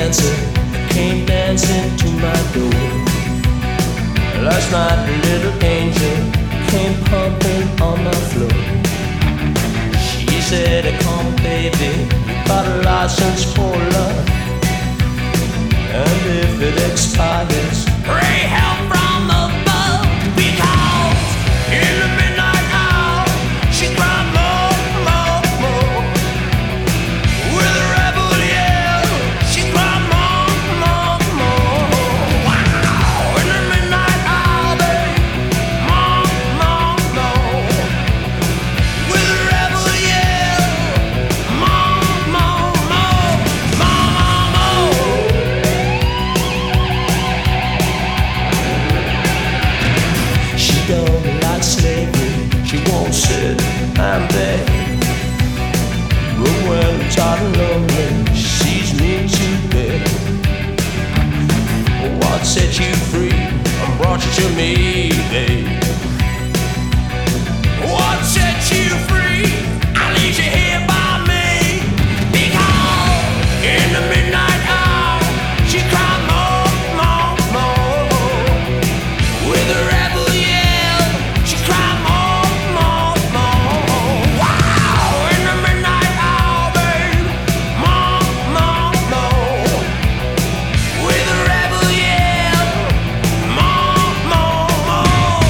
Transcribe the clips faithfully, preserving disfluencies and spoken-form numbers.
dancer came dancing to my door. Last night a little angel came pumping on my floor. She said, come baby, you got a license for love, and if it expires, pray help from above. Because in the midnight hour she cried more, more, more. With a rebel yell she cried more, more, more. Wow! In the midnight hour, babe, more, more, more. With a rebel yell, more, more, more, more, more, more. She don't like slavery, she won't sit and beg. But when I'm tired and lonely, she sees me to bed. What set you free and brought you to me, babe? What set you free? I leave you here by me. Because in the midnight hour she cried more, more, more. With a rebel yell she cried more, more, more. Wow! In the midnight hour, babe, more, more, more. With a rebel yell, more, more, more.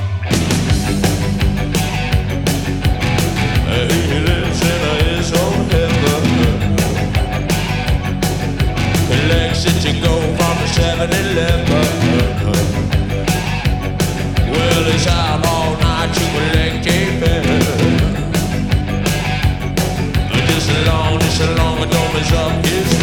He lives in his own heaven. He likes it to go from the seven eleven. Well, he's out all night to collect a fare. Just along, just along, the door is up his